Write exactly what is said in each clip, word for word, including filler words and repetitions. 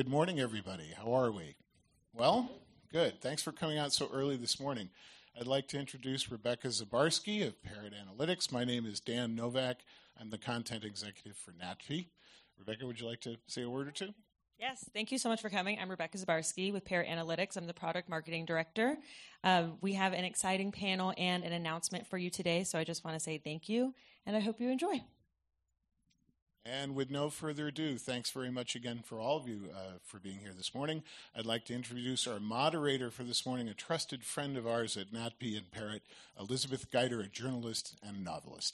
Good morning, everybody. How are we? Well, good. Thanks for coming out so early this morning. I'd like to introduce Rebecca Zabarski of Parrot Analytics. My name is Dan Novak. I'm the content executive for N A T P E. Rebecca, would you like to say a word or two? Yes, thank you so much for coming. I'm Rebecca Zabarski with Parrot Analytics. I'm the product marketing director. Um, we have an exciting panel and an announcement for you today, so I just want to say thank you, and I hope you enjoy. And with no further ado, thanks very much again for all of you uh, for being here this morning. I'd like to introduce our moderator for this morning, a trusted friend of ours at N A T P E and Parrot, Elizabeth Guyder, a journalist and a novelist.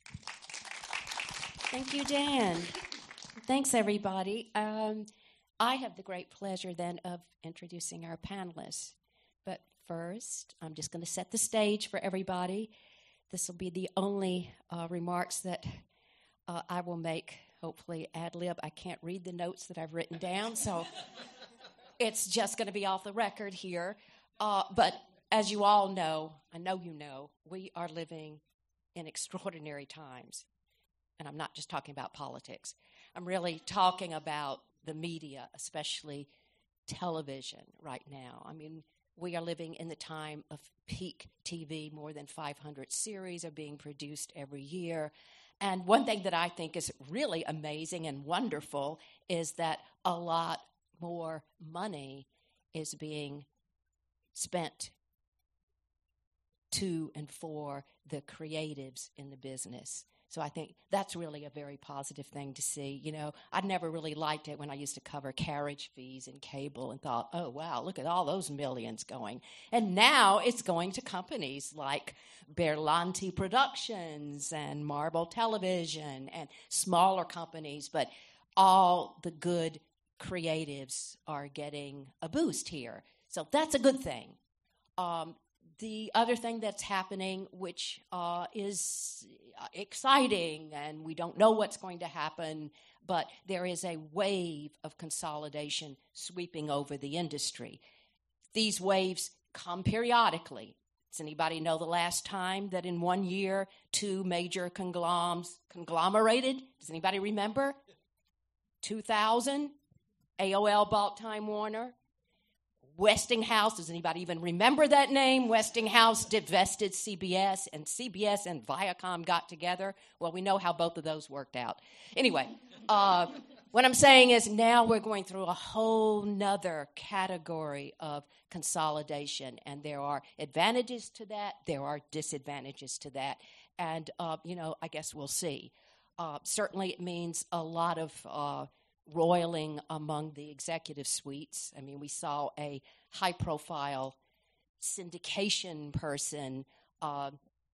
Thank you, Dan. Thanks, everybody. Um, I have the great pleasure then of introducing our panelists. But first, I'm just going to set the stage for everybody. This will be the only uh, remarks that Uh, I will make, hopefully, ad lib. I can't read the notes that I've written down, so it's just going to be off the record here. Uh, but as you all know, I know you know, we are living in extraordinary times. And I'm not just talking about politics. I'm really talking about the media, especially television right now. I mean, we are living in the time of peak T V. More than five hundred series are being produced every year. And one thing that I think is really amazing and wonderful is that a lot more money is being spent to and for the creatives in the business. So I think that's really a very positive thing to see. You know, I never really liked it when I used to cover carriage fees in cable and thought, oh, wow, look at all those millions going. And now it's going to companies like Berlanti Productions and Marble Television and smaller companies, but all the good creatives are getting a boost here. So that's a good thing. Um, The other thing that's happening, which uh, is exciting, and we don't know what's going to happen, but there is a wave of consolidation sweeping over the industry. These waves come periodically. Does anybody know the last time that in one year two major conglomerates conglomerated? Does anybody remember? two thousand, A O L bought Time Warner. Westinghouse, does anybody even remember that name? Westinghouse divested C B S, and C B S and Viacom got together. Well, we know how both of those worked out. Anyway, uh, what I'm saying is now we're going through a whole nother category of consolidation, and there are advantages to that, there are disadvantages to that, and, uh, you know, I guess we'll see. Uh, certainly it means a lot of uh, roiling among the executive suites. I mean, we saw a high-profile syndication person, uh,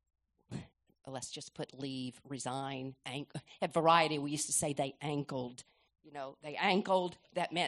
let's just put leave, resign. Anch- At Variety, we used to say they ankled. You know, they ankled. That meant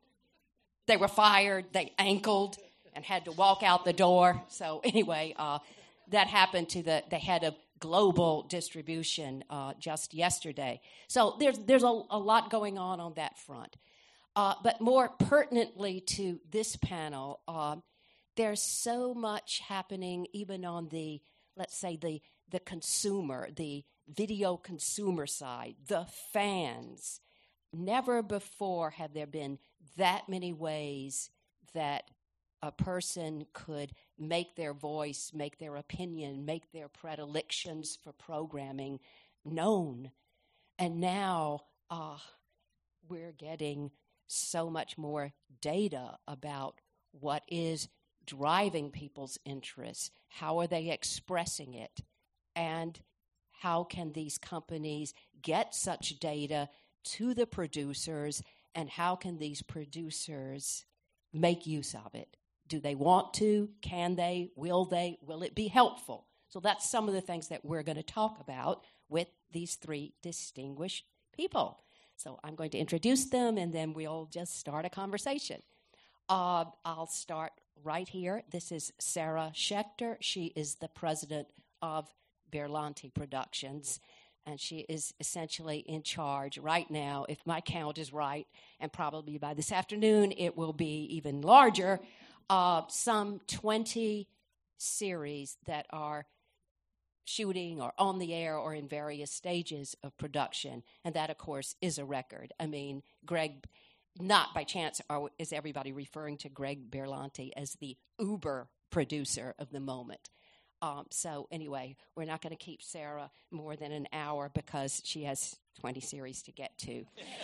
they were fired. They ankled and had to walk out the door. So anyway, uh, that happened to the, the head of global distribution uh, just yesterday. So there's there's a, a lot going on on that front. Uh, but more pertinently to this panel, uh, there's so much happening even on the, let's say, the the consumer, the video consumer side, the fans. Never before have there been that many ways that a person could make their voice, make their opinion, make their predilections for programming known. And now uh, we're getting so much more data about what is driving people's interests, how are they expressing it, and how can these companies get such data to the producers, and how can these producers make use of it? Do they want to? Can they? Will they? Will it be helpful? So that's some of the things that we're going to talk about with these three distinguished people. So I'm going to introduce them, and then we'll just start a conversation. Uh, I'll start right here. This is Sarah Schechter. She is the president of Berlanti Productions, and she is essentially in charge right now, if my count is right, and probably by this afternoon it will be even larger, uh, some twenty series that are shooting or on the air or in various stages of production. And that, of course, is a record. I mean, Greg not by chance are, is everybody referring to Greg Berlanti as the Uber producer of the moment. Um, so anyway, we're not going to keep Sarah more than an hour because she has twenty series to get to.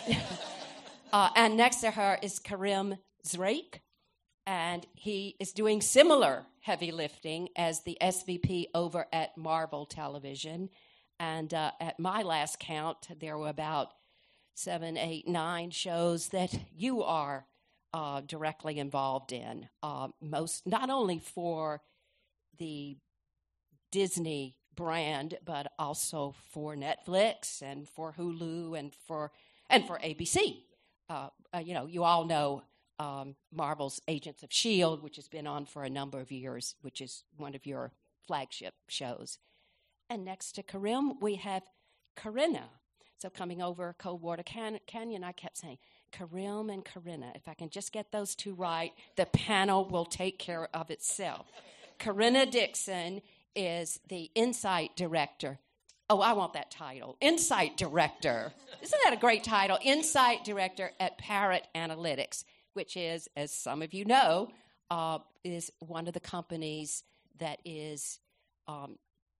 uh, and next to her is Karim Zreik, and he is doing similar heavy lifting as the S V P over at Marvel Television. And uh, at my last count, there were about seven, eight, nine shows that you are uh, directly involved in. Uh, most, not only for the Disney brand, but also for Netflix and for Hulu and for and for A B C. Uh, uh, you know, you all know um, Marvel's Agents of S H I E L D, which has been on for a number of years, which is one of your flagship shows. And next to Karim, we have Corinna. So coming over Coldwater Can- Canyon, I kept saying, Karim and Corinna. If I can just get those two right, the panel will take care of itself. Corinna Dixon is the Insight Director. Oh, I want that title. Insight Director. Isn't that a great title? Insight Director at Parrot Analytics, which is, as some of you know, uh, is one of the companies that is um,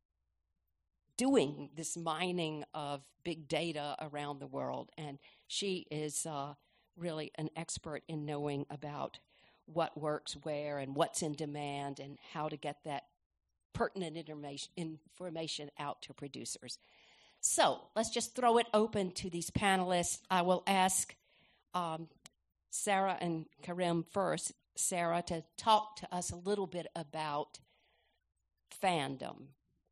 doing this mining of big data around the world. And she is uh, really an expert in knowing about what works where and what's in demand and how to get that pertinent information, information out to producers. So let's just throw it open to these panelists. I will ask um, Sarah and Karim first. Sarah, to talk to us a little bit about fandom.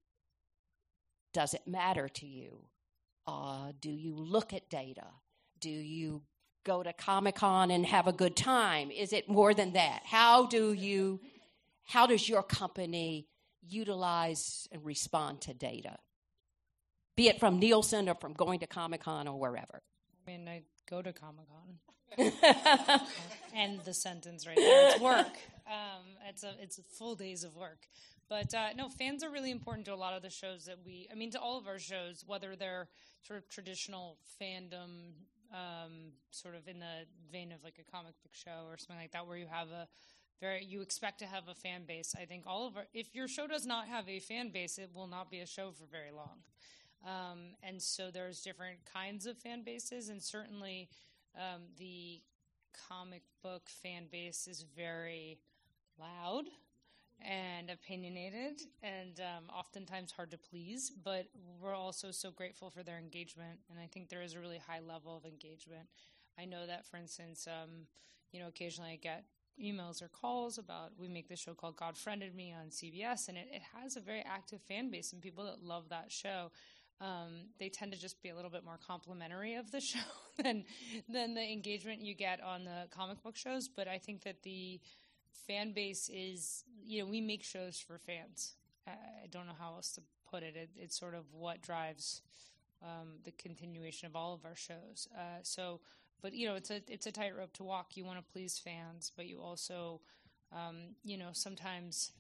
Does it matter to you? Uh, do you look at data? Do you go to Comic-Con and have a good time? Is it more than that? How do you, how does your company utilize and respond to data, be it from Nielsen or from going to Comic-Con or wherever? I mean, I go to Comic-Con. End the sentence right there. It's work. Um, it's a it's a full days of work. But uh, no, fans are really important to a lot of the shows that we, I mean, to all of our shows, whether they're sort of traditional fandom, um, sort of in the vein of like a comic book show or something like that, where you have a Very, you expect to have a fan base. I think all of our, if your show does not have a fan base, it will not be a show for very long. Um, and so there's different kinds of fan bases, and certainly um, the comic book fan base is very loud and opinionated and um, oftentimes hard to please, but we're also so grateful for their engagement, and I think there is a really high level of engagement. I know that, for instance, um, you know, occasionally I get emails or calls about, we make this show called God Friended Me on C B S, and it, it has a very active fan base and people that love that show. Um, they tend to just be a little bit more complimentary of the show than than the engagement you get on the comic book shows. But I think that the fan base is, you know, we make shows for fans. I don't know how else to put it. it it's sort of what drives um, the continuation of all of our shows. Uh, so. But, you know, it's a it's a tightrope to walk. You want to please fans, but you also, um, you know, sometimes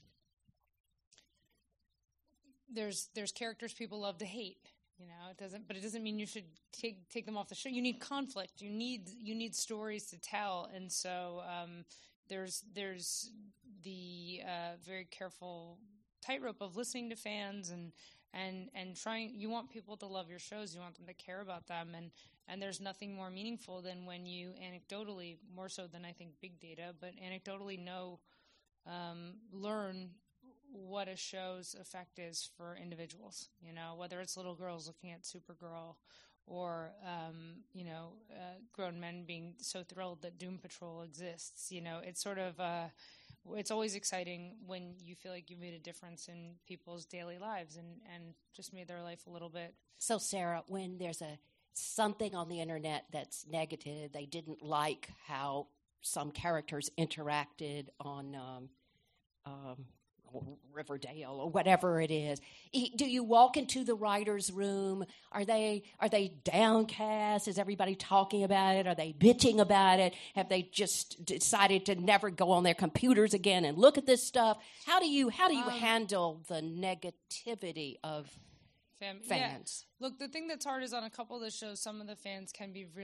there's there's characters people love to hate. You know, it doesn't, but it doesn't mean you should take take them off the show. You need conflict. You need you need stories to tell, and so um, there's there's the uh, very careful tightrope of listening to fans and and and trying. You want people to love your shows. You want them to care about them, and. And there's nothing more meaningful than when you anecdotally, more so than I think big data, but anecdotally know, um, learn what a show's effect is for individuals. You know, whether it's little girls looking at Supergirl or, um, you know, uh, grown men being so thrilled that Doom Patrol exists. You know, it's sort of, uh, it's always exciting when you feel like you made a difference in people's daily lives and, and just made their life a little bit. So, Sarah, when there's a something on the internet that's negative, they didn't like how some characters interacted on um, um, Riverdale or whatever it is. Do you walk into the writer's room? Are they are they downcast? Is everybody talking about it? Are they bitching about it? Have they just decided to never go on their computers again and look at this stuff? How do you how do you um, handle the negativity of Fam- fans? Yeah. Look, the thing that's hard is on a couple of the shows, some of the fans can be really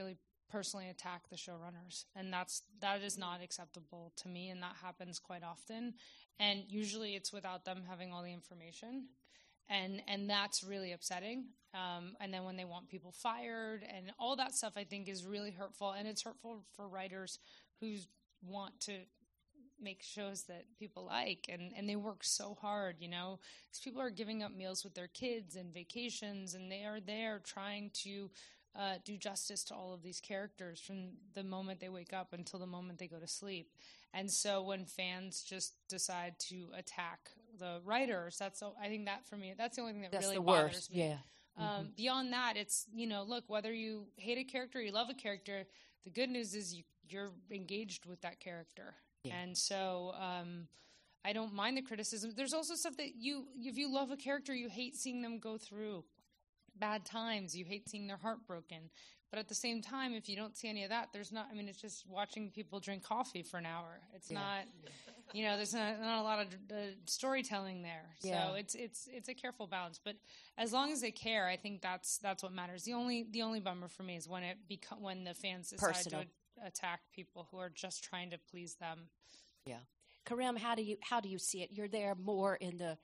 personally attack the showrunners, and that's that is not acceptable to me, and that happens quite often, and usually it's without them having all the information, and and that's really upsetting. Um, and then when they want people fired and all that stuff, I think is really hurtful, and it's hurtful for writers who want to make shows that people like, and, and they work so hard, you know, because people are giving up meals with their kids and vacations, and they are there trying to uh, do justice to all of these characters from the moment they wake up until the moment they go to sleep. And so when fans just decide to attack the writers, that's I think that for me, that's the only thing that That's really the bothers worst. me. Yeah. Um, Mm-hmm. Beyond that, it's, you know, look, whether you hate a character or you love a character, the good news is you, you're engaged with that character. Yeah. And so um, I don't mind the criticism. There's also stuff that you, if you love a character, you hate seeing them go through bad times. You hate seeing their heart broken. But at the same time, if you don't see any of that, there's not, I mean, it's just watching people drink coffee for an hour. It's Yeah. not, you know, there's not, not a lot of uh, storytelling there. Yeah. So it's, it's, it's a careful balance. But as long as they care, I think that's, that's what matters. The only, the only bummer for me is when it beco- when the fans decide Personal. to attack people who are just trying to please them. Yeah. Karim, how do you how do you see it? You're there more in the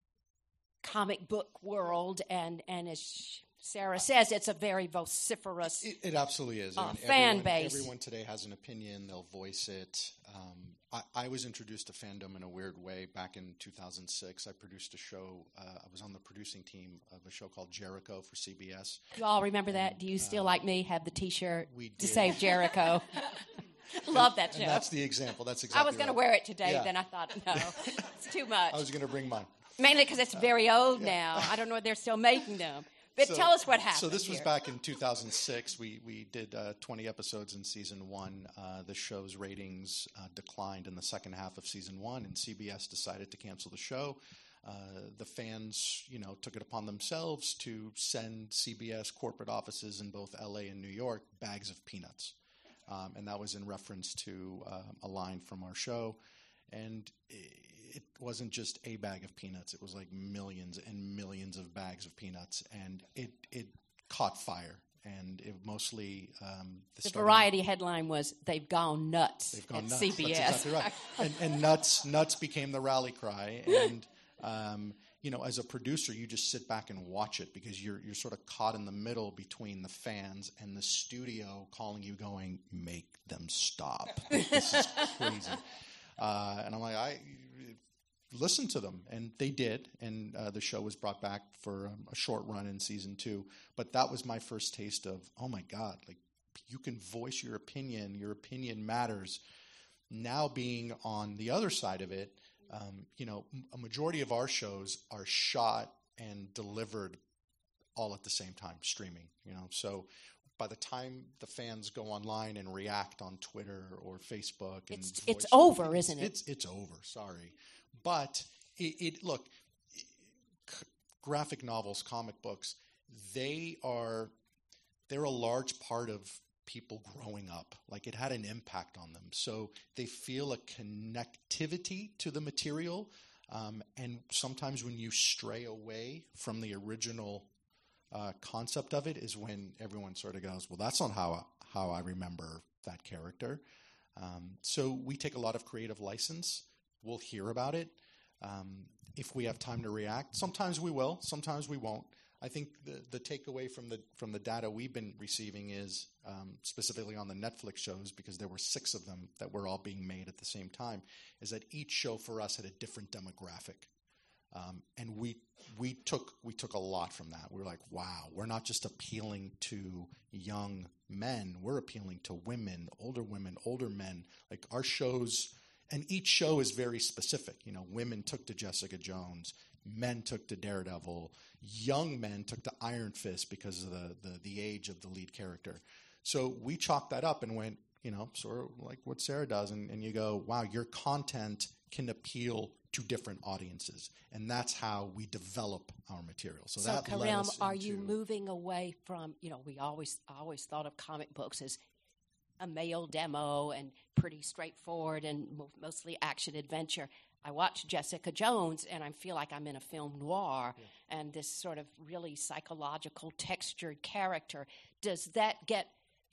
comic book world, and, and as Sarah says, it's a very vociferous It, it absolutely is. uh, I mean, fan everyone, base. Everyone today has an opinion. They'll voice it. Um, I, I was introduced to fandom in a weird way back in two thousand six. I produced a show. Uh, I was on the producing team of a show called Jericho for C B S. You all remember that? Do you still, uh, like me, have the T-shirt we to did. save Jericho? Love that show. And that's the example. That's I exactly was going to right. wear it today, Yeah. then I thought, no, it's too much. I was going to bring mine. Mainly because it's very old now. I don't know if they're still making them. But So- tell us what happened. So this was here. back in two thousand six. We we did uh, twenty episodes in season one. Uh, the show's ratings uh, declined in the second half of season one, and C B S decided to cancel the show. Uh, the fans, you know, took it upon themselves to send C B S corporate offices in both L A and New York bags of peanuts, um, and that was in reference to uh, a line from our show. And it wasn't just a bag of peanuts. It was like millions and millions of bags of peanuts. And it, it caught fire. And it mostly... Um, the The starting- variety headline was, they've gone nuts They've gone at nuts. C B S. That's exactly right. And, and nuts, nuts became the rally cry. And, um, you know, as a producer, you just sit back and watch it because you're you're sort of caught in the middle between the fans and the studio calling you going, make them stop. This is crazy. Uh, and I'm like, I listened to them, and they did. And uh, the show was brought back for um, a short run in season two. But that was my first taste of, oh my God, like you can voice your opinion. Your opinion matters. Now being on the other side of it, um, you know, a majority of our shows are shot and delivered all at the same time, streaming. You know, so by the time the fans go online and react on Twitter or Facebook, and It's- voice it's their over, opinions, isn't it? It's it's over. Sorry, but it, it look, c- graphic novels, comic books, they are they're a large part of people growing up. Like it had an impact on them, so they feel a connectivity to the material. Um, and sometimes when you stray away from the original uh, concept of it is when everyone sort of goes, well, that's not how, how I remember that character. Um, so we take a lot of creative license. We'll hear about it. Um, if we have time to react, sometimes we will, sometimes we won't. I think the, the takeaway from the from the data we've been receiving is um, specifically on the Netflix shows, because there were six of them that were all being made at the same time, is that each show for us had a different demographic, um, and we we took we took a lot from that. We were like, wow, we're not just appealing to young men; we're appealing to women, older women, older men. Like our shows, and each show is very specific. You know, women took to Jessica Jones. Men took to Daredevil. Young men took to Iron Fist because of the, the, the age of the lead character. So we chalked that up and went, you know, sort of like what Sarah does. And, and you go, wow, your content can appeal to different audiences. And that's how we develop our material. So, So, that led Karim, us are you into- moving away from, you know, we always I always thought of comic books as a male demo and pretty straightforward and mo- mostly action adventure. I watch Jessica Jones, and I feel like I'm in a film noir, and this sort of really psychological, textured character. Does that get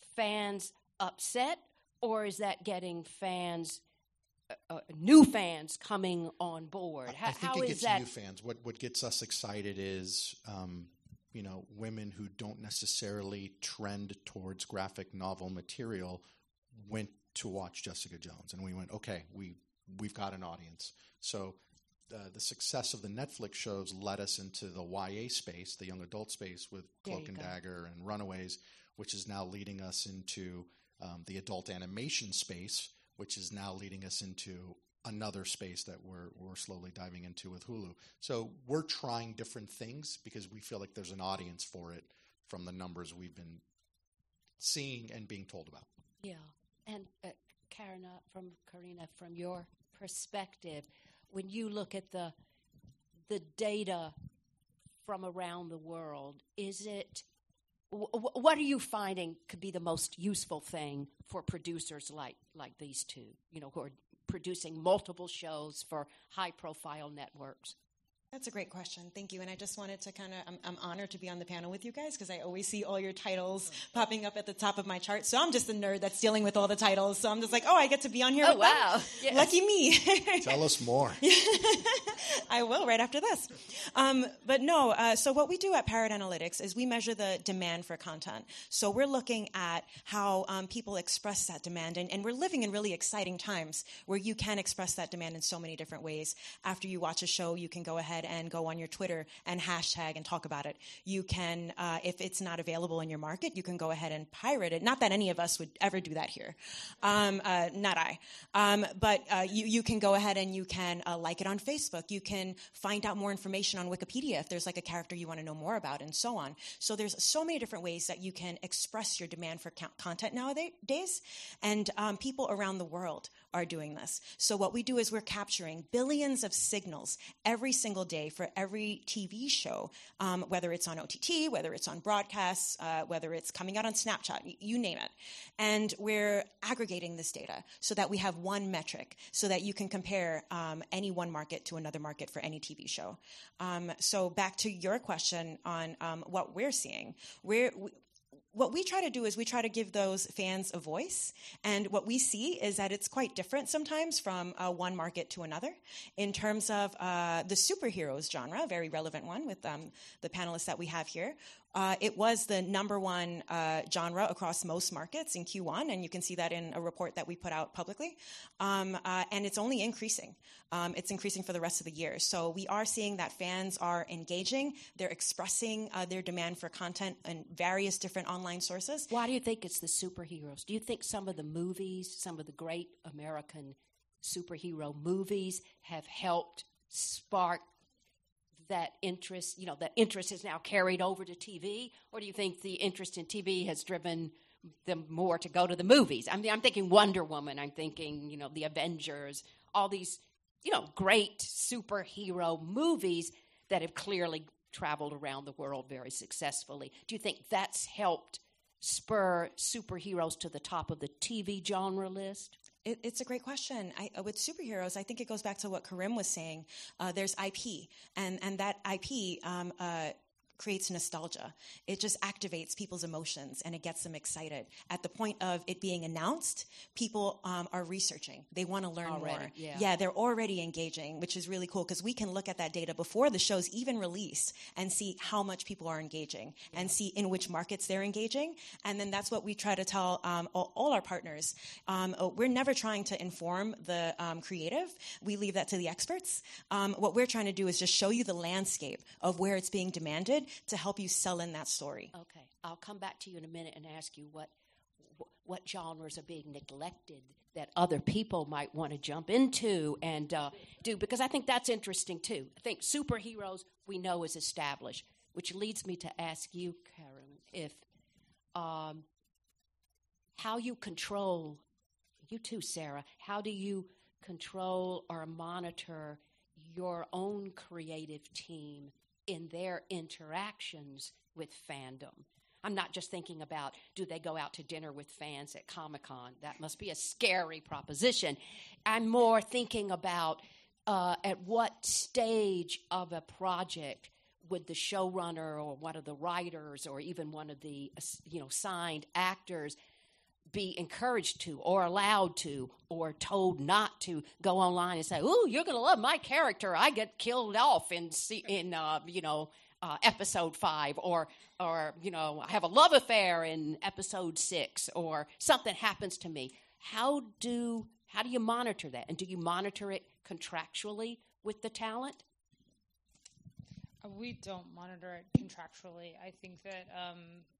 fans upset, or is that getting fans, uh, uh, new fans coming on board? How, I think how it is gets that? new fans. What what gets us excited is, um, you know, women who don't necessarily trend towards graphic novel material went to watch Jessica Jones, and we went, okay, we we've got an audience. So uh, the success of the Netflix shows led us into the Y A space, the young adult space, with Cloak and go. Dagger and Runaways, which is now leading us into um, the adult animation space, which is now leading us into another space that we're we're slowly diving into with Hulu. So we're trying different things because we feel like there's an audience for it from the numbers we've been seeing and being told about. Yeah. And uh, Karina, from Karina, from your perspective, when you look at the the data from around the world, is it w- what are you finding could be the most useful thing for producers like like these two, you know, who are producing multiple shows for high-profile networks? That's a great question. Thank you. And I just wanted to kind of, I'm, I'm honored to be on the panel with you guys because I always see all your titles popping up at the top of my chart. So I'm just a nerd that's dealing with all the titles. So I'm just like, oh, I get to be on here oh, with wow. them? Yes. Lucky me. Tell us more. I will right after this. Um, but no, uh, so what we do at Parrot Analytics is we measure the demand for content. So we're looking at how um, people express that demand. And, and we're living in really exciting times where you can express that demand in so many different ways. After you watch a show, you can go ahead and go on your Twitter and hashtag and talk about it. You can, uh, if it's not available in your market, you can go ahead and pirate it. Not that any of us would ever do that here. Um, uh, not I. Um, but uh, you, you can go ahead and you can uh, like it on Facebook. You can find out more information on Wikipedia if there's like a character you want to know more about and so on. So there's so many different ways that you can express your demand for co- content nowadays. And um, people around the world are doing this. So what we do is we're capturing billions of signals every single day for every T V show, um, whether it's on O T T, whether it's on broadcasts, uh, whether it's coming out on Snapchat, y- you name it. And we're aggregating this data so that we have one metric so that you can compare um, any one market to another market for any T V show. Um, so back to your question on um, what we're seeing, we're, we, what we try to do is we try to give those fans a voice. And what we see is that it's quite different sometimes from uh, one market to another. In terms of uh, the superheroes genre, a very relevant one with um, the panelists that we have here, Uh, it was the number one uh, genre across most markets in Q one, and you can see that in a report that we put out publicly. Um, uh, and it's only increasing. Um, it's increasing for the rest of the year. So we are seeing that fans are engaging. They're expressing uh, their demand for content in various different online sources. Why do you think it's the superheroes? Do you think some of the movies, some of the great American superhero movies have helped spark that interest, you know, that interest is now carried over to T V? Or do you think the interest in T V has driven them more to go to the movies? I mean, I'm thinking Wonder Woman. I'm thinking, you know, the Avengers, all these, you know, great superhero movies that have clearly traveled around the world very successfully. Do you think that's helped spur superheroes to the top of the T V genre list? It, it's a great question. I, uh, with superheroes, I think it goes back to what Karim was saying. Uh, there's I P, and, and that I P um, uh, creates nostalgia. It just activates people's emotions, and it gets them excited. At the point of it being announced, people um, are researching. They want to learn already, more. Yeah. yeah, they're already engaging, which is really cool, because we can look at that data before the show's even released and see how much people are engaging yeah. and see in which markets they're engaging. And then that's what we try to tell um, all, all our partners. Um, we're never trying to inform the um, creative. We leave that to the experts. Um, what we're trying to do is just show you the landscape of where it's being demanded to help you sell in that story. Okay. I'll come back to you in a minute and ask you what what genres are being neglected that other people might want to jump into and uh, do, because I think that's interesting too. I think superheroes we know is established, which leads me to ask you, Karen, if um, how you control, you too, Sarah, how do you control or monitor your own creative team in their interactions with fandom? I'm not just thinking about, do they go out to dinner with fans at Comic-Con? That must be a scary proposition. I'm more thinking about uh, at what stage of a project would the showrunner or one of the writers or even one of the, you know, signed actors be encouraged to or allowed to or told not to go online and say, "Ooh, you're going to love my character. I get killed off in in uh, you know uh, episode five, or or you know I have a love affair in episode six, or something happens to me." How do how do you monitor that, and do you monitor it contractually with the talent? We don't monitor it contractually. I think that um,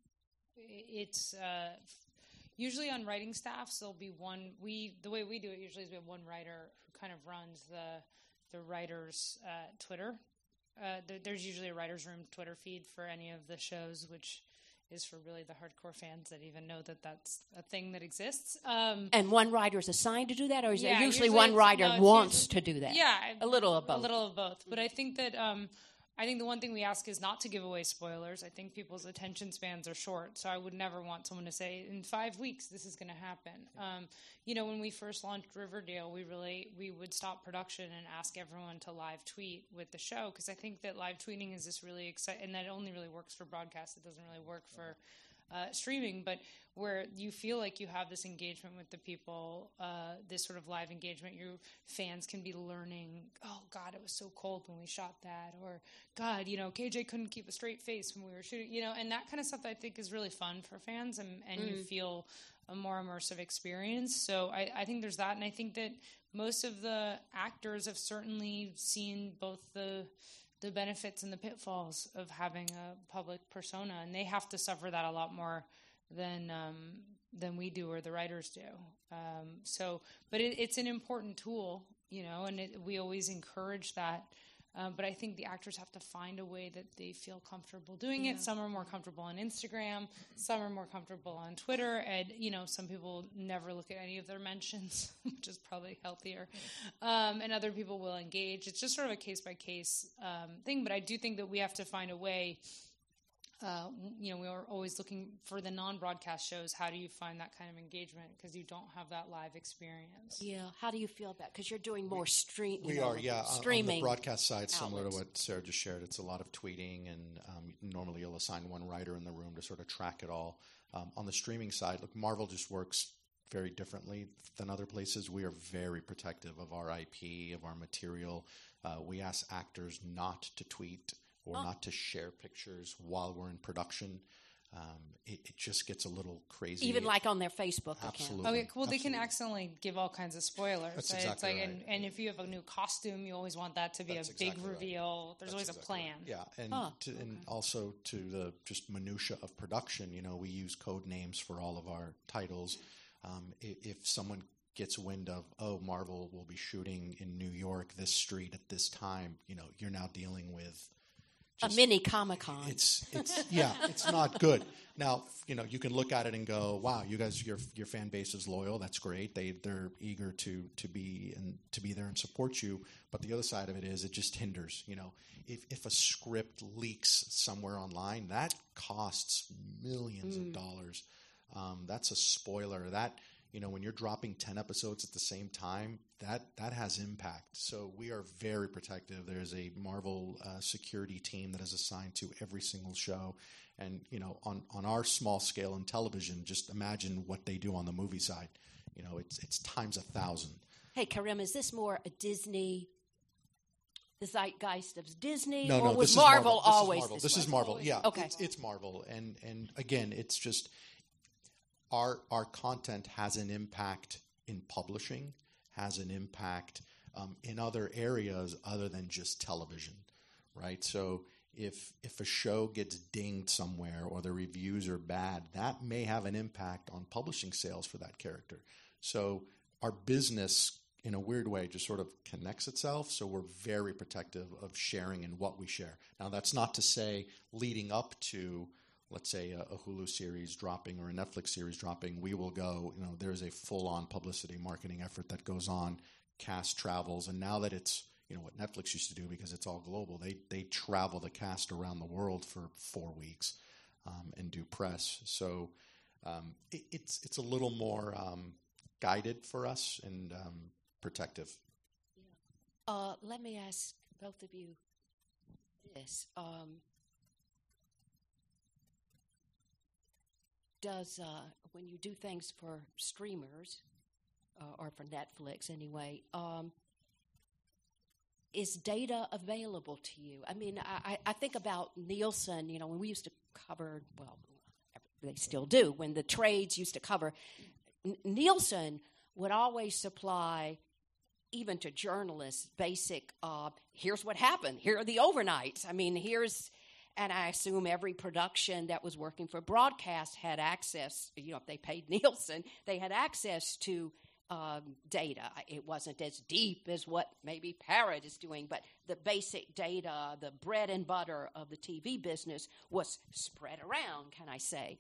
it's uh, usually on writing staffs. There'll be one. We the way we do it usually is we have one writer who kind of runs the the writers' uh, Twitter. Uh, there, there's usually a writers' room Twitter feed for any of the shows, which is for really the hardcore fans that even know that that's a thing that exists. Um, and one writer is assigned to do that, or is yeah, there usually, usually one writer no, wants usually, to do that? Yeah, a little of both. A little of both. But I think that um, I think the one thing we ask is not to give away spoilers. I think people's attention spans are short, so I would never want someone to say, in five weeks, this is going to happen. Um, you know, when we first launched Riverdale, we really, we would stop production and ask everyone to live tweet with the show, because I think that live tweeting is this really exciting, and that only really works for broadcast. It doesn't really work for Uh, streaming, but where you feel like you have this engagement with the people, uh, this sort of live engagement, your fans can be learning, oh, God, it was so cold when we shot that, or, God, you know, K J couldn't keep a straight face when we were shooting, you know, and that kind of stuff I think is really fun for fans, and, and mm. you feel a more immersive experience. So I, I think there's that, and I think that most of the actors have certainly seen both the the benefits and the pitfalls of having a public persona, and they have to suffer that a lot more than um, than we do or the writers do. Um, so, but it, it's an important tool, you know, and it, we always encourage that. Um, but I think the actors have to find a way that they feel comfortable doing yeah. it. Some are more comfortable on Instagram, some are more comfortable on Twitter, and you know, some people never look at any of their mentions, which is probably healthier. Um, and other people will engage. It's just sort of a case by case thing. But I do think that we have to find a way. Uh, you know, we are always looking for the non-broadcast shows. How do you find that kind of engagement? Because you don't have that live experience. Yeah. How do you feel about? Because you're doing more stream. We know, are, yeah. Streaming. On the broadcast side, outlets. Similar to what Sarah just shared, it's a lot of tweeting, and um, normally you'll assign one writer in the room to sort of track it all. Um, on the streaming side, look, Marvel just works very differently than other places. We are very protective of our I P, of our material. Uh, we ask actors not to tweet or oh. not to share pictures while we're in production. Um, it, it just gets a little crazy. Even like on their Facebook Absolutely. account. Okay, well, Absolutely. they can accidentally give all kinds of spoilers. That's right? exactly It's like, right. and, and if you have a new costume, you always want that to be That's a big exactly right. reveal. There's That's always exactly a plan. Right. Yeah, and, Huh. to, and also to the just minutia of production, you know, we use code names for all of our titles. Um, if, if someone gets wind of, oh, Marvel will be shooting in New York, this street at this time, you know, you're now dealing with Just, a mini Comic-Con. It's it's yeah, it's not good. Now, you know, you can look at it and go, "Wow, you guys, your your fan base is loyal. That's great. They they're eager to to be and to be there and support you." But the other side of it is, it just hinders. You know, if if a script leaks somewhere online, that costs millions mm. of dollars. Um, that's a spoiler. That you know, when you're dropping ten episodes at the same time, that that has impact. So we are very protective. There's a Marvel uh, security team that is assigned to every single show. And, you know, on, on our small scale in television, just imagine what they do on the movie side. You know, it's it's times a thousand. Hey, Karim, is this more a Disney, the zeitgeist of Disney? No, or no, was this Marvel is Marvel. always This is Marvel. this, This way? is Marvel. Yeah, okay. it's, it's Marvel. And, and again, it's just our our content has an impact in publishing, has an impact um, in other areas other than just television, right? So if if a show gets dinged somewhere or the reviews are bad, that may have an impact on publishing sales for that character. So our business, in a weird way, just sort of connects itself. So we're very protective of sharing and what we share. Now, that's not to say leading up to, let's say, a, a Hulu series dropping or a Netflix series dropping, we will go, you know, there's a full-on publicity marketing effort that goes on, cast travels. And now that it's, you know, what Netflix used to do because it's all global, they they travel the cast around the world for four weeks um, and do press. So um, it, it's it's a little more um, guided for us and um, protective. Yeah. Uh, let me ask both of you this. Um, does uh, when you do things for streamers uh, or for Netflix anyway, um, is data available to you? I mean, I, I think about Nielsen. You know, when we used to cover, well, they still do. When the trades used to cover, N- Nielsen would always supply, even to journalists, basic, uh, here's what happened. Here are the overnights. I mean, here's, and I assume every production that was working for broadcast had access, you know, if they paid Nielsen, they had access to um, data. It wasn't as deep as what maybe Parrot is doing, but the basic data, the bread and butter of the T V business was spread around, can I say.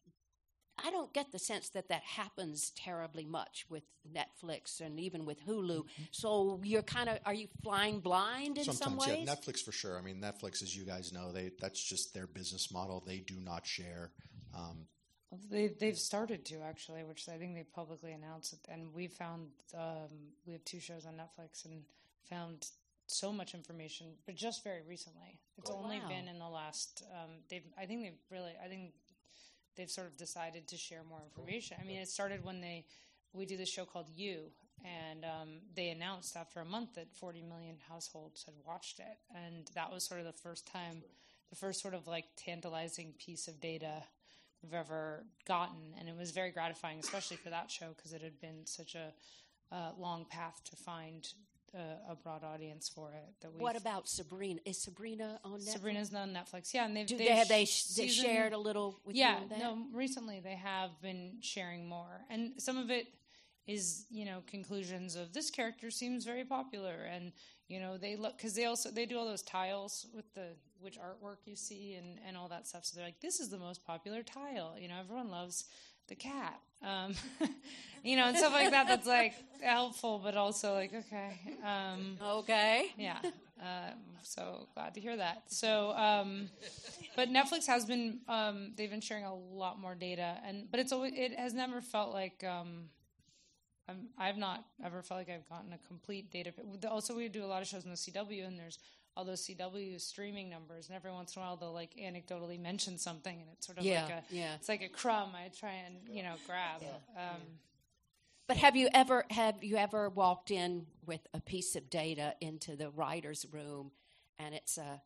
I don't get the sense that that happens terribly much with Netflix and even with Hulu. Mm-hmm. So you're kind of, are you flying blind in Sometimes, some ways? yeah. Netflix for sure. I mean, Netflix, as you guys know, they that's just their business model. They do not share. Um, Well, they, they've started to, actually, which I think they publicly announced. And we found, um, we have two shows on Netflix and found so much information, but just very recently. It's Oh, only wow. been in the last, um, they've, I think they've really, I think they've sort of decided to share more information. I mean, it started when they, we do this show called You, and um, they announced after a month that forty million households had watched it. And that was sort of the first time, the first sort of like tantalizing piece of data we've ever gotten. And it was very gratifying, especially for that show, because it had been such a uh, long path to find uh, a broad audience for it. That we What about Sabrina? Is Sabrina on Netflix? Sabrina's not on Netflix. Yeah, and they've, Do they've they have they, sh- they season- shared a little with yeah, you on that? no, recently they have been sharing more. And some of it is, you know, conclusions of this character seems very popular. And, you know, they look, because they also, they do all those tiles with the, which artwork you see and, and all that stuff. So they're like, this is the most popular tile. You know, everyone loves the cat. Um, you know, and stuff like that that's like helpful, but also like, okay. Um, Okay. yeah. Uh, so glad to hear that. So, um, but Netflix has been, um, they've been sharing a lot more data, and but it's always, it has never felt like, um, I'm, I've not ever felt like I've gotten a complete data. Also, we do a lot of shows in the C W, and there's all those C W streaming numbers, and every once in a while they'll like anecdotally mention something, and it's sort of Yeah, like a, yeah. it's like a crumb I try and, you know, grab. Um, But have you ever have you ever walked in with a piece of data into the writer's room, and it's a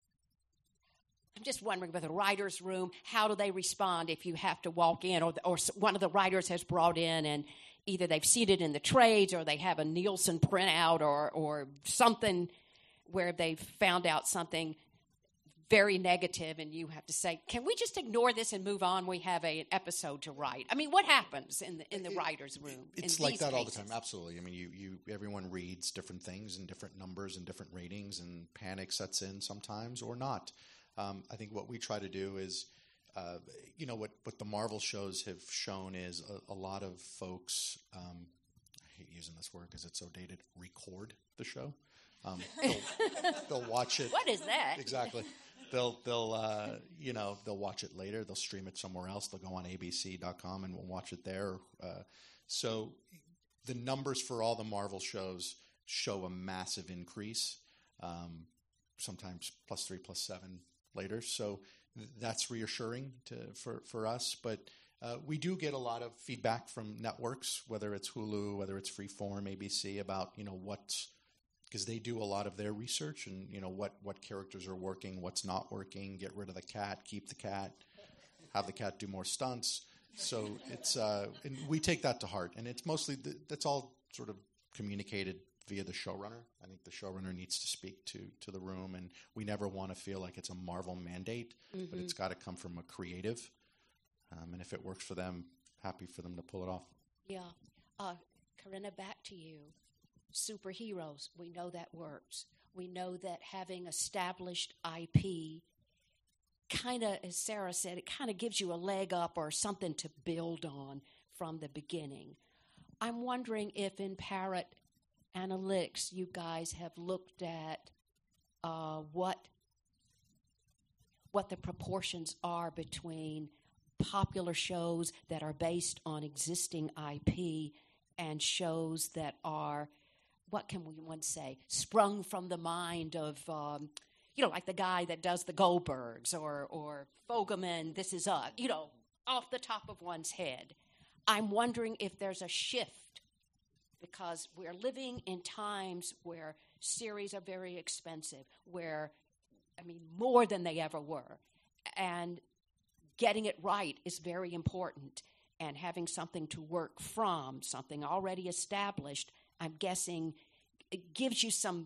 I'm just wondering about the writer's room, how do they respond if you have to walk in, or, or one of the writers has brought in and either they've seen it in the trades or they have a Nielsen printout or, or something where they've found out something very negative and you have to say, can we just ignore this and move on? We have a, an episode to write. I mean, what happens in the in the It- writer's room? It's in like these that all the cases? time. Absolutely. I mean, you, you everyone reads different things and different numbers and different ratings, and panic sets in sometimes or not. Um, I think what we try to do is, uh, you know, what, what the Marvel shows have shown is a, a lot of folks, um, I hate using this word because it's so dated, record the show. Um, they'll, they'll watch it. What is that? Exactly. They'll they'll uh, you know they'll watch it later. They'll stream it somewhere else. They'll go on A B C dot com and we'll watch it there. Uh, so the numbers for all the Marvel shows show a massive increase. Um, sometimes plus three, plus seven later. So th- that's reassuring to for for us. But uh, we do get a lot of feedback from networks, whether it's Hulu, whether it's Freeform, A B C, about you know what's because they do a lot of their research and, you know, what, what characters are working, what's not working, get rid of the cat, keep the cat, have the cat do more stunts. So it's, uh, and we take that to heart. And it's mostly, the, that's all sort of communicated via the showrunner. I think the showrunner needs to speak to, to the room, and we never want to feel like it's a Marvel mandate, mm-hmm. but it's got to come from a creative. Um, and if it works for them, happy for them to pull it off. Yeah. Uh, Corinna, back to you. Superheroes, we know that works. We know that having established I P kind of, as Sarah said, it kind of gives you a leg up or something to build on from the beginning. I'm wondering if in Parrot Analytics you guys have looked at uh, what what the proportions are between popular shows that are based on existing I P and shows that are, what can we one say, sprung from the mind of, um, you know, like the guy that does the Goldbergs or or Fogelman, This Is Us, you know, off the top of one's head. I'm wondering if there's a shift, because we're living in times where series are very expensive, where, I mean, more than they ever were. And getting it right is very important. And having something to work from, something already established, I'm guessing it gives you some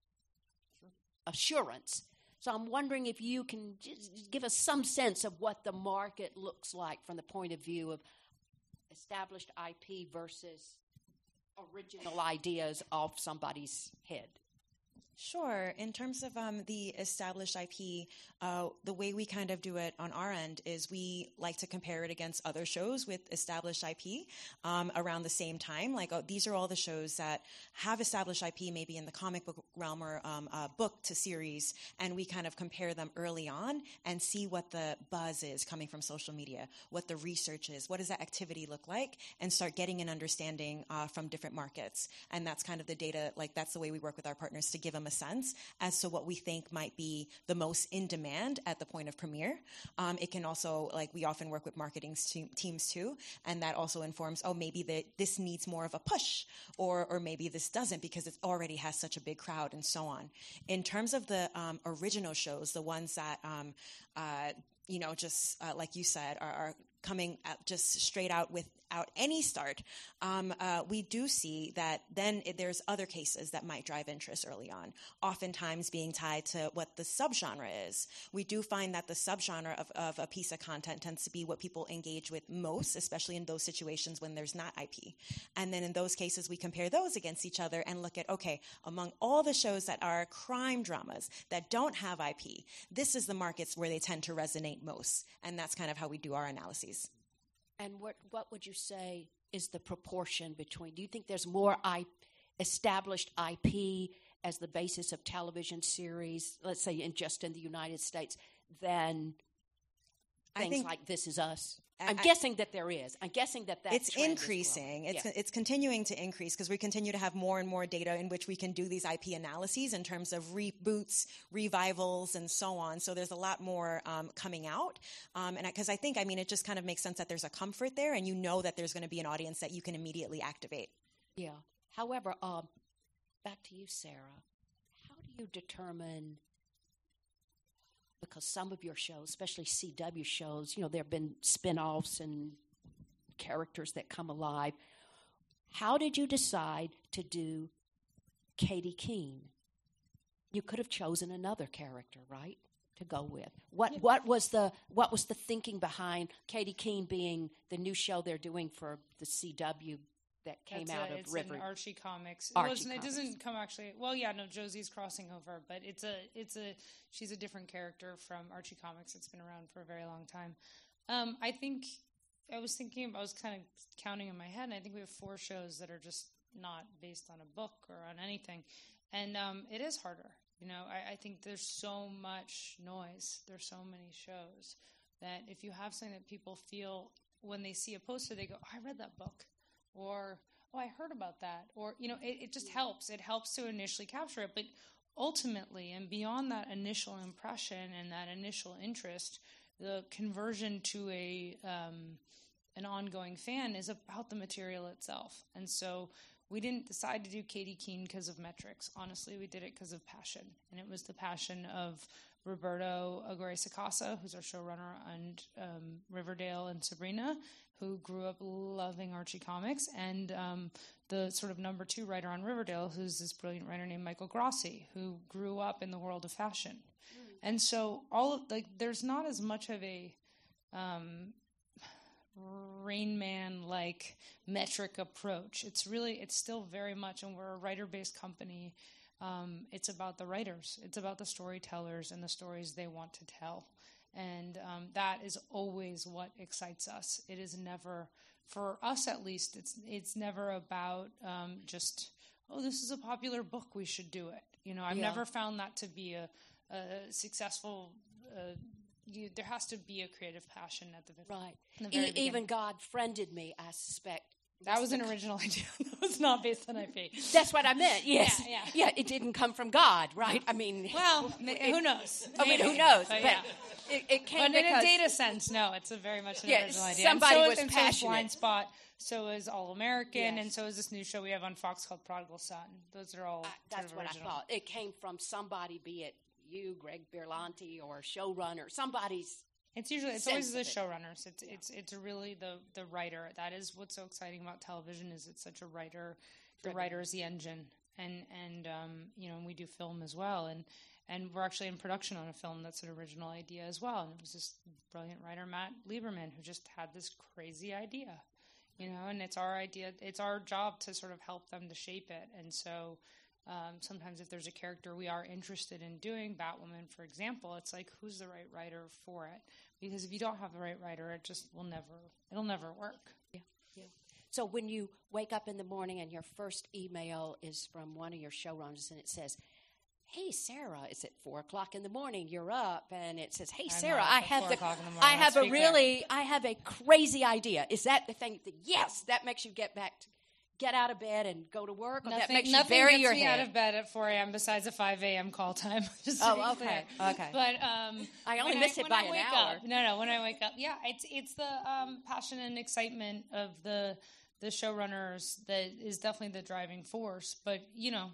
assurance. So I'm wondering if you can just give us some sense of what the market looks like from the point of view of established I P versus original ideas off somebody's head. Sure. In terms of um, the established I P, uh, the way we kind of do it on our end is we like to compare it against other shows with established I P um, around the same time. Like, oh, these are all the shows that have established I P, maybe in the comic book realm or um, uh, book to series, and we kind of compare them early on and see what the buzz is coming from social media, what the research is, what does that activity look like, and start getting an understanding uh, from different markets. And that's kind of the data, like that's the way we work with our partners to give them a sense as to what we think might be the most in demand at the point of premiere. Um, it can also, like, we often work with marketing te- teams too, and that also informs, oh, maybe the, this needs more of a push, or or maybe this doesn't because it already has such a big crowd, and so on. In terms of the um, original shows, the ones that, um, uh, you know, just uh, like you said, are, are coming out just straight out without any start, um, uh, we do see that then it, there's other cases that might drive interest early on, oftentimes being tied to what the subgenre is. We do find that the subgenre of, of a piece of content tends to be what people engage with most, especially in those situations when there's not I P. And then in those cases, we compare those against each other and look at, okay, among all the shows that are crime dramas that don't have I P, this is the markets where they tend to resonate most. And that's kind of how we do our analyses. And what what would you say is the proportion between, do you think there's more I, established I P as the basis of television series, let's say in just in the United States, than I things think, like This Is Us? I, I'm guessing that there is. I'm guessing that that it's trend increasing. Is it's yeah. it's continuing to increase because we continue to have more and more data in which we can do these I P analyses in terms of reboots, revivals, and so on. So there's a lot more um, coming out. Um, and because I, I think, I mean, it just kind of makes sense that there's a comfort there, and you know that there's going to be an audience that you can immediately activate. Yeah. However, um, back to you, Sarah. How do you determine? Because some of your shows, especially C W shows, you know, there have been spin-offs and characters that come alive. How did you decide to do Katie Keene? You could have chosen another character, right, to go with. What yeah. what was the what was the thinking behind Katie Keene being the new show they're doing for the C W that came That's out a, of it's River? It's Archie Comics. Archie well, it Comics. doesn't come actually. Well, yeah, no, Josie's crossing over, but it's a it's a she's a different character from Archie Comics. It's been around for a very long time. Um, I think I was thinking. I was kind of counting in my head, and I think we have four shows that are just not based on a book or on anything, and um, it is harder. You know, I, I think there's so much noise. There's so many shows that if you have something that people feel when they see a poster, they go, oh, I read that book. Or, oh, I heard about that. Or, you know, it, it just helps. It helps to initially capture it. But ultimately, and beyond that initial impression and that initial interest, the conversion to a um, an ongoing fan is about the material itself. And so we didn't decide to do Katie Keene because of metrics. Honestly, we did it because of passion. And it was the passion of Roberto Aguirre-Sacasa, who's our showrunner on um, Riverdale and Sabrina, who grew up loving Archie Comics, and um, the sort of number two writer on Riverdale, who's this brilliant writer named Michael Grassi, who grew up in the world of fashion. Mm. And so all of, like, there's not as much of a um, Rain Man-like metric approach. It's really, it's still very much, and we're a writer-based company. Um, it's about the writers. It's about the storytellers and the stories they want to tell. And um, that is always what excites us. It is never, for us at least, it's it's never about um, just, oh, this is a popular book, we should do it. You know, I've yeah. never found that to be a, a successful, uh, you, there has to be a creative passion at the, right. the very e- Even God friended me, I suspect, That was an original idea. That was not based on I P. That's what I meant. Yes. Yeah, yeah. Yeah, it didn't come from God, right? I mean, Well, it, who knows? I mean, Maybe. who knows? But, But yeah. it, it came But in because a data sense, no, it's a very much an Yeah, original idea. somebody and so, was and so is passionate. Blind Spot. So is All American, Yes. and so is this new show we have on Fox called Prodigal Son. Those are all I, sort that's of what original. I thought. It came from somebody, be it you, Greg Berlanti, or showrunner, somebody's. It's usually it's sense always the of it. showrunners. It's it's it's really the the writer. That is what's so exciting about television is it's such a writer. The writer is the engine, and and um, you know, and we do film as well, and and we're actually in production on a film that's an original idea as well. And it was this brilliant writer Matt Lieberman who just had this crazy idea, you know, and it's our idea. It's our job to sort of help them to shape it, and so. Um, sometimes if there's a character we are interested in doing, Batwoman, for example, it's like, who's the right writer for it? Because if you don't have the right writer, it just will never, it'll never work. Yeah, yeah. So when you wake up in the morning and your first email is from one of your showrunners and it says, "Hey Sarah, it's at four o'clock in the morning. You're up," and it says, "Hey I'm Sarah, not I up at have four the, o'clock in the morning. I have Let's a be clear. really, I have a crazy idea." Is that the thing? That, yes, that makes you get back, to, get out of bed and go to work, or that Nothing, makes you nothing bury gets your me head. out of bed at four a.m. besides a five a.m. call time. Just to Oh, be okay, clear. okay. But um, I only when miss it when by I an wake hour. Up, no, no. When I wake up, yeah, it's it's the um, passion and excitement of the the showrunners that is definitely the driving force. But you know,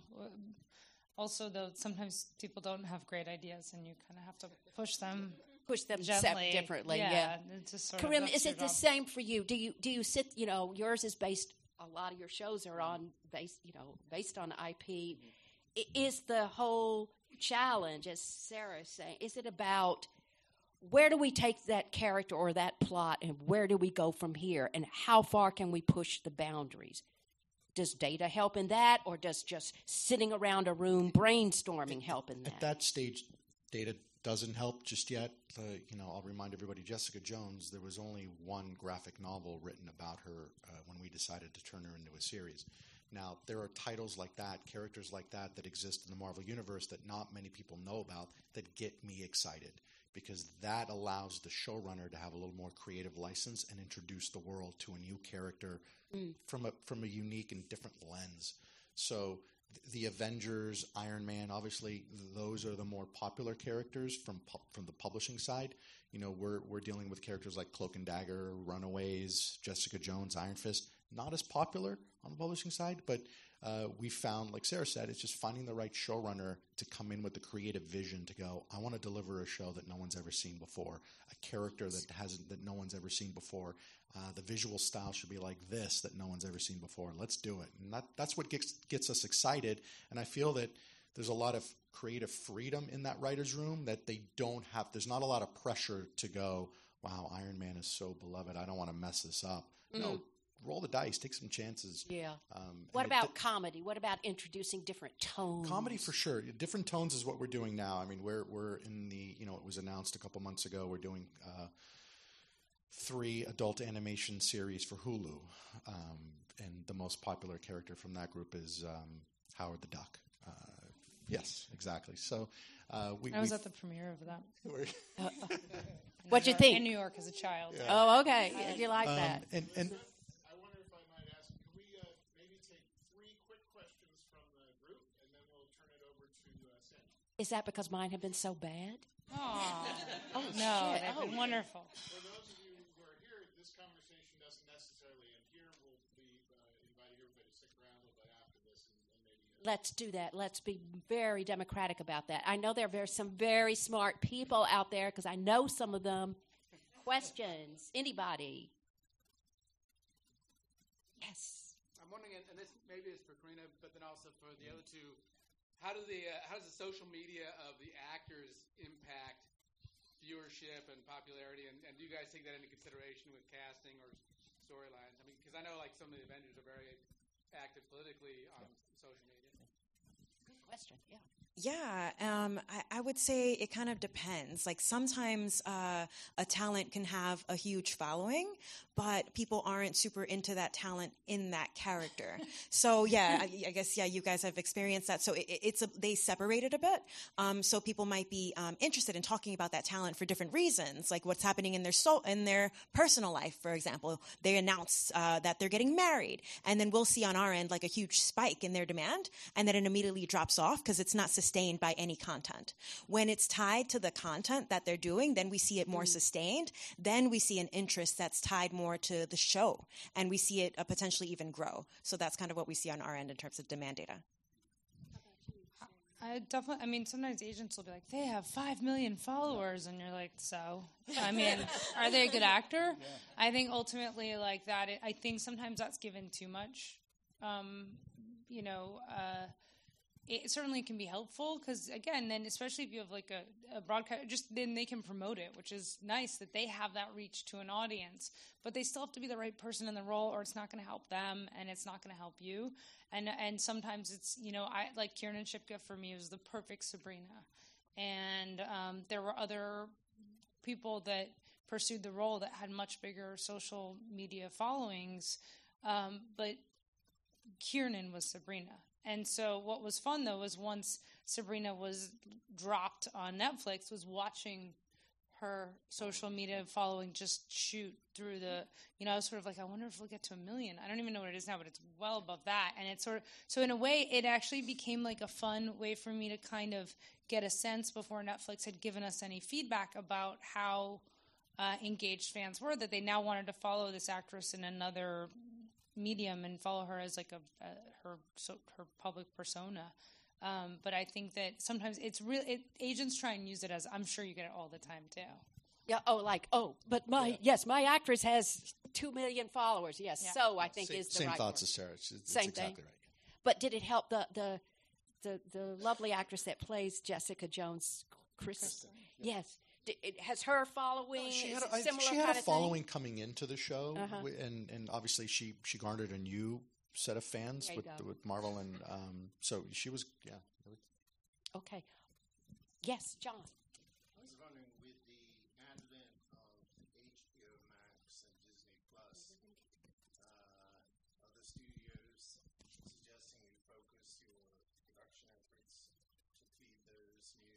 also though sometimes people don't have great ideas, and you kind of have to push them. Push them Gently, sep- differently. yeah. Yeah. It's just sort of, Karim, that's is your it the job. same for you? Do you do you sit? You know, yours is based. A lot of your shows are on based. You know, based on I P. I- Is the whole challenge, as Sarah is saying, is it about where do we take that character or that plot, and where do we go from here, and how far can we push the boundaries? Does data help in that, or does just sitting around a room brainstorming help in that? At that stage, data doesn't help just yet. Uh, you know, I'll remind everybody, Jessica Jones, there was only one graphic novel written about her uh, when we decided to turn her into a series. Now, there are titles like that, characters like that, that exist in the Marvel Universe that not many people know about that get me excited, because that allows the showrunner to have a little more creative license and introduce the world to a new character mm. from a from a unique and different lens. So the Avengers, Iron Man, obviously those are the more popular characters from pu- from the publishing side. You know, we're we're dealing with characters like Cloak and Dagger, Runaways, Jessica Jones, Iron Fist. Not as popular on the publishing side, but uh, we found, like Sarah said, it's just finding the right showrunner to come in with the creative vision to go, I want to deliver a show that no one's ever seen before, a character that hasn't that no one's ever seen before. Uh, the visual style should be like this that no one's ever seen before. Let's do it. And that, that's what gets, gets us excited. And I feel that there's a lot of creative freedom in that writer's room that they don't have. There's not a lot of pressure to go, wow, Iron Man is so beloved, I don't want to mess this up. Mm. No, roll the dice, take some chances. Yeah. Um, what about it, comedy? What about introducing different tones? Comedy for sure. Different tones is what we're doing now. I mean, we're we're in the, you know, it was announced a couple months ago. We're doing uh, three adult animation series for Hulu, um, and the most popular character from that group is um, Howard the Duck. Uh, yes, exactly. So uh, we. I was we, at the premiere of that. uh, uh, What'd you think? In New York as a child. Yeah. Oh, okay. Uh, you like um, that? And, and I wonder if I might ask, can we uh, maybe take three quick questions from the group, and then we'll turn it over to uh, Sandy. Is that because mine have been so bad? Aww. Oh, no, shit. they've Oh. been wonderful. For those of you who are here, this conversation doesn't necessarily end here. We'll be uh, inviting everybody to stick around a little bit after this, and, and maybe. Uh, Let's do that. Let's be very democratic about that. I know there are some very smart people out there because I know some of them. Questions? Anybody? Yes. I'm wondering, and this maybe is for Karina, but then also for the other two. How do the uh, how does the social media of the actors impact viewership and popularity? And, and do you guys take that into consideration with casting or storylines? I mean, because I know like some of the Avengers are very active politically on social media. Good question. Yeah. Yeah, um, I, I would say it kind of depends. Like sometimes uh, a talent can have a huge following, but people aren't super into that talent in that character. So yeah, I, I guess yeah, you guys have experienced that. So it, it's a, they separated a bit. Um, so people might be um, interested in talking about that talent for different reasons, like what's happening in their soul, in their personal life. For example, they announce uh, that they're getting married, and then we'll see on our end like a huge spike in their demand, and then it immediately drops off because it's not sustained by any content. When it's tied to the content that they're doing, then we see it more mm. sustained. Then we see an interest that's tied more to the show, and we see it uh, potentially even grow. So that's kind of what we see on our end in terms of demand data. I definitely, I mean, sometimes agents will be like, they have five million followers, and you're like, so? I mean, are they a good actor? Yeah. I think ultimately, like that, it, I think sometimes that's given too much. Um, you know, uh, it certainly can be helpful because, again, then especially if you have like a, a broadcast, just then they can promote it, which is nice that they have that reach to an audience. But they still have to be the right person in the role, or it's not going to help them, and it's not going to help you. And and sometimes it's, you know, I like Kiernan Shipka for me was the perfect Sabrina. And um, there were other people that pursued the role that had much bigger social media followings, um, but Kiernan was Sabrina. And so what was fun, though, was once Sabrina was dropped on Netflix, was watching her social media following just shoot through the, you know, I was sort of like, I wonder if we'll get to a million. I don't even know what it is now, but it's well above that. And it's sort of, so in a way, it actually became like a fun way for me to kind of get a sense before Netflix had given us any feedback about how uh, engaged fans were, that they now wanted to follow this actress in another medium and follow her as like a, a her so, her public persona. Um, but I think that sometimes it's real. It, agents try and use it as, I'm sure you get it all the time too. Yeah. Oh, like oh, but my yeah. yes, my actress has two million followers. Yes. Yeah. So I think same, is the same right thoughts word. as Sarah. It's, it's same exactly thing. Right. But did it help the the the, the lovely actress that plays Jessica Jones, Chris? Kristen. Yeah. Yes. It has her following. No, she had, a, a, similar she had kind a of following thing? coming into the show, uh-huh. and and obviously she, she garnered a new set of fans with go. with Marvel, and um, so she was yeah. Okay. Yes, John. I was wondering, with the advent of H B O Max and Disney Plus, uh, are the studios suggesting you focus your production efforts to feed those new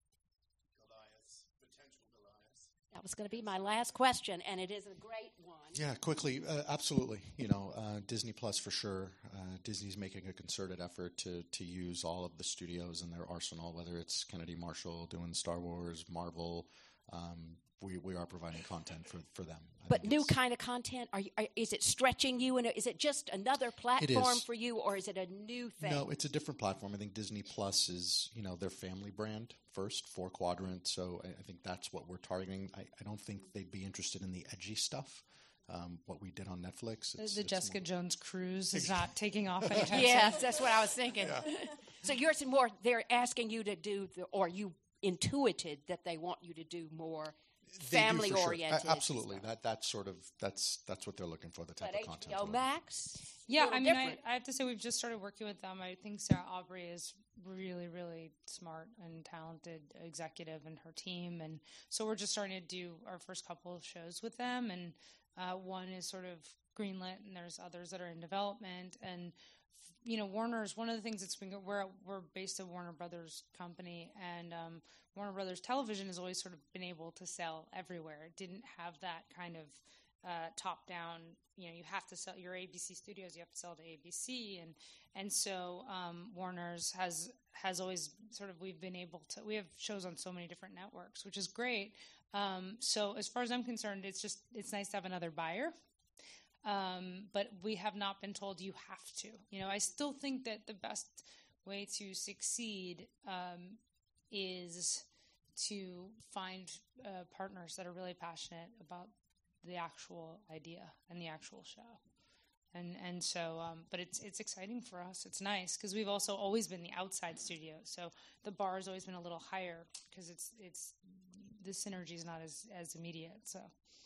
Goliaths, potential Goliaths? That was going to be my last question, and it is a great one. Yeah, quickly, uh, absolutely. You know, uh, Disney Plus for sure. Uh, Disney's making a concerted effort to to use all of the studios in their arsenal, whether it's Kennedy Marshall doing Star Wars, Marvel. Um, we we are providing content for, for them. I But new kind of content? Are, you, are is it stretching you? And is it just another platform for you, or is it a new thing? No, it's a different platform. I think Disney Plus is, you know, their family brand first, four quadrant. So I, I think that's what we're targeting. I, I don't think they'd be interested in the edgy stuff. Um, what we did on Netflix. The, it's, the it's Jessica more... Jones cruise is not taking off anytime Yes, soon. that's what I was thinking. Yeah. So yours and more, they're asking you to do, the, or you intuited that they want you to do more family oriented. Sure. Absolutely, that that's sort of that's that's what they're looking for. The type but of content. H B O Max. Yeah, I mean, I, I have to say we've just started working with them. I think Sarah Aubrey is really, really smart and talented executive, and her team, and so we're just starting to do our first couple of shows with them. And uh, one is sort of greenlit, and there's others that are in development. And you know, Warner's one of the things that's been good. We're we're based at Warner Brothers company, and um, Warner Brothers Television has always sort of been able to sell everywhere. It didn't have that kind of uh, top-down. You know, you have to sell your A B C studios. You have to sell to A B C, and and so um, Warner's has has always sort of we've been able to. We have shows on so many different networks, which is great. Um, so as far as I'm concerned, it's just it's nice to have another buyer. Um, but we have not been told you have to. You know, I still think that the best way to succeed um, is to find uh, partners that are really passionate about the actual idea and the actual show. And and so, um, but it's it's exciting for us. It's nice because we've also always been the outside studio, so the bar has always been a little higher because it's it's the synergy is not as as immediate. So.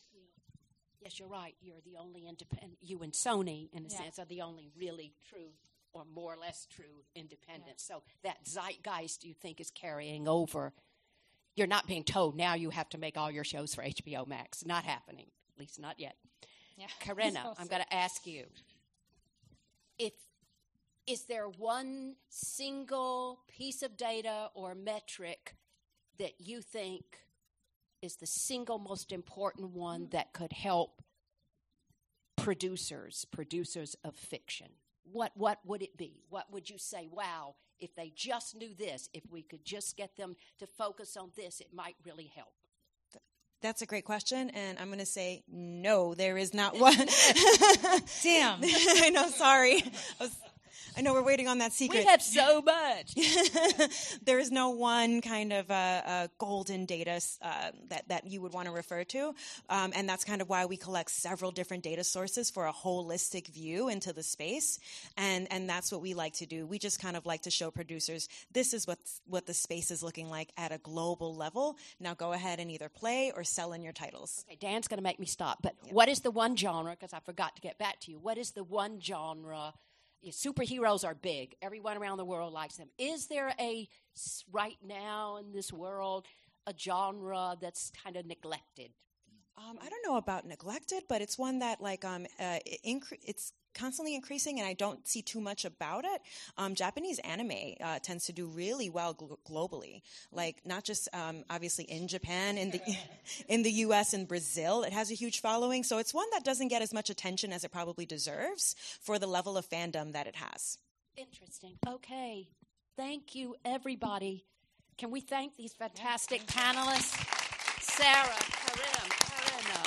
Yes, you're right. You're the only independent. You and Sony, in a Yeah. sense, are the only really true, or more or less true, independents. Yeah. So that zeitgeist, you think, is carrying over. You're not being told now you have to make all your shows for H B O Max. Not happening, at least not yet. Yeah. Karina, I'm going to ask you, if is there one single piece of data or metric that you think is the single most important one that could help producers, producers of fiction? What what would it be? What would you say, wow, if they just knew this, if we could just get them to focus on this, it might really help? That's a great question, and I'm going to say no, there is not one. Damn. I know, sorry. I, was, I know we're waiting on that secret. We have so much. There is no one kind of uh, uh, golden data uh, that, that you would want to refer to, um, and that's kind of why we collect several different data sources for a holistic view into the space, and, and that's what we like to do. We just kind of like to show producers, this is what, what the space is looking like at a global level. Now go ahead and either play or sell in your titles. Okay, Dan's going to make me stop, but yep. What is the one genre, because I forgot to get back to you, what is the one genre? Superheroes are big. Everyone around the world likes them. Is there a, right now in this world, a genre that's kind of neglected? Um, I don't know about neglected, but it's one that like um, uh, incre- it's constantly increasing, and I don't see too much about it. Um, Japanese anime uh, tends to do really well gl- globally, like not just um, obviously in Japan, in the in the U S and Brazil, it has a huge following. So it's one that doesn't get as much attention as it probably deserves for the level of fandom that it has. Interesting. Okay, thank you, everybody. Can we thank these fantastic panelists, Sarah, Karim, Karina.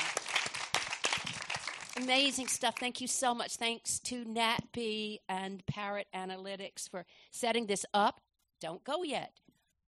Amazing stuff. Thank you so much. Thanks to Nat B and Parrot Analytics for setting this up. Don't go yet.